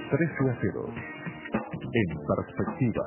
13-0. En perspectiva.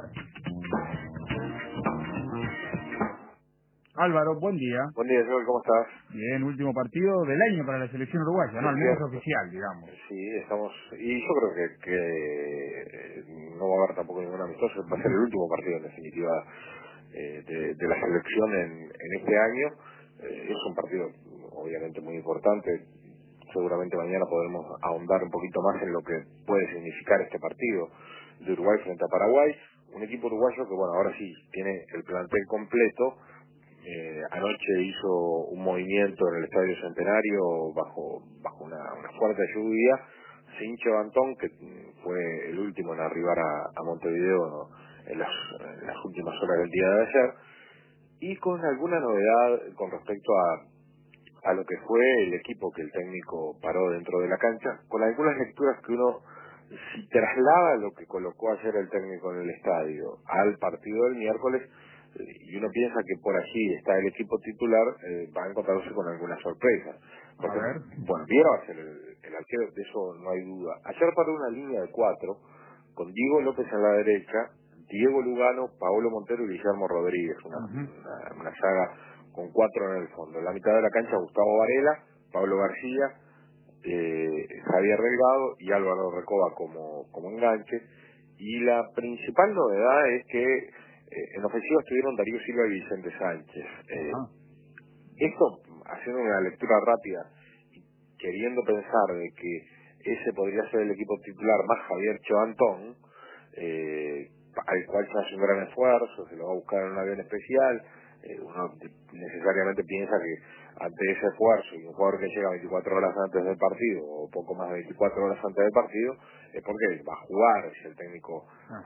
Álvaro, buen día. Buen día, Joel, ¿cómo estás? Bien, último partido del año para la selección uruguaya, ¿no? Al menos oficial, digamos. Sí, estamos... Y yo creo que no va a haber tampoco ningún amistoso. Va a ser el último partido, en definitiva, de la selección en este año. Es un partido, obviamente, muy importante. Seguramente mañana podremos ahondar un poquito más en lo que puede significar este partido de Uruguay frente a Paraguay. Un equipo uruguayo que, bueno, ahora sí tiene el plantel completo. Anoche hizo un movimiento en el Estadio Centenario bajo una fuerte lluvia, sin Chevantón, que fue el último en arribar a Montevideo, ¿no?, en las últimas horas del día de ayer, y con alguna novedad con respecto a lo que fue el equipo que el técnico paró dentro de la cancha, con algunas lecturas que uno, si traslada lo que colocó ayer el técnico en el estadio al partido del miércoles, y uno piensa que por allí está el equipo titular, va a encontrarse con algunas sorpresas. Porque, A ver. bueno, Viera va a ser el arquero, de eso no hay duda. Ayer paró una línea de 4, con Diego López a la derecha, Diego Lugano, Paolo Montero y Guillermo Rodríguez, una saga con 4 en el fondo. En la mitad de la cancha, Gustavo Varela, Pablo García, Javier Delgado y Álvaro Recoba como enganche. Y la principal novedad es que en ofensiva estuvieron Darío Silva y Vicente Sánchez. Esto, haciendo una lectura rápida, queriendo pensar de que ese podría ser el equipo titular más Javier Chevantón, al cual se hace un gran esfuerzo, se lo va a buscar en un avión especial. Uno necesariamente piensa que ante ese esfuerzo y un jugador que llega 24 horas antes del partido o poco más de 24 horas antes del partido, es porque va a jugar si el técnico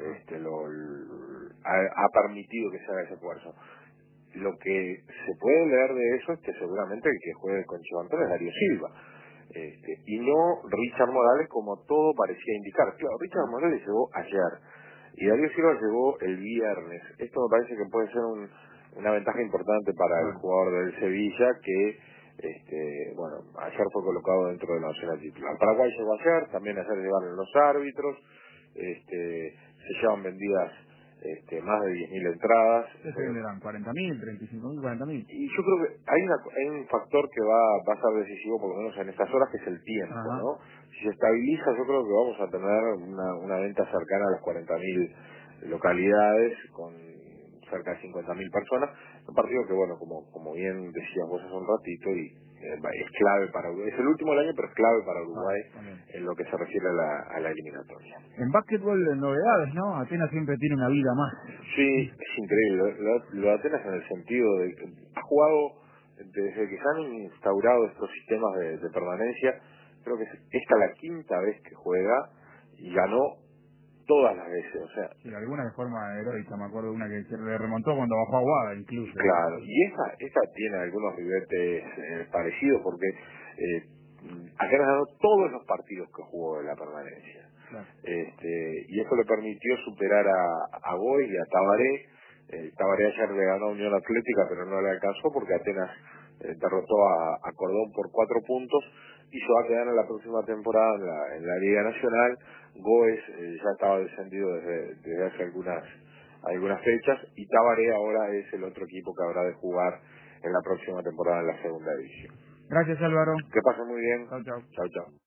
ha permitido que se haga ese esfuerzo. Lo que se puede leer de eso es que seguramente el que juegue con Chevantón es Darío Silva, y no Richard Morales, como todo parecía indicar. Claro, Richard Morales llegó ayer y Darío Silva llegó el viernes. Esto me parece que puede ser una ventaja importante para el jugador del Sevilla, que bueno, ayer fue colocado dentro de la nacional titular. Paraguay llegó ayer, también ayer llegaron los árbitros, se llevan vendidas más de 10.000 entradas. ¿Qué se venderán? ¿40.000, 35.000, 40.000? Y yo creo que hay un factor que va a ser decisivo, por lo menos en estas horas, que es el tiempo, ¿no? Si se estabiliza, yo creo que vamos a tener una venta cercana a las 40.000 localidades, con cerca de 50.000 personas. Un partido que, bueno, como bien decías vos hace un ratito, y es clave para Uruguay. Es el último del año, pero es clave para Uruguay en lo que se refiere a la eliminatoria. En básquetbol, novedades, ¿no? Atenas siempre tiene una vida más. Sí, es increíble. Lo de Atenas en el sentido de que ha jugado desde que se han instaurado estos sistemas de permanencia. Creo que es esta la quinta vez que juega y ganó todas las veces. O sea, Sí, alguna de forma heroica, me acuerdo de una que se le remontó cuando bajó a Aguada, incluso. claro, y esta tiene algunos ribetes parecidos, porque Atenas ganó todos los partidos que jugó de la permanencia. Claro. Y eso le permitió superar a Boy y a Tabaré. Tabaré ayer le ganó a Unión Atlética, pero no le alcanzó porque Atenas derrotó a Cordón por 4 puntos y se va a quedar en la próxima temporada en la Liga Nacional. Goes ya estaba descendido desde hace algunas fechas, y Tabaré ahora es el otro equipo que habrá de jugar en la próxima temporada en la segunda división. Gracias, Álvaro. Que pase muy bien. Chau, chau. Chau, chau.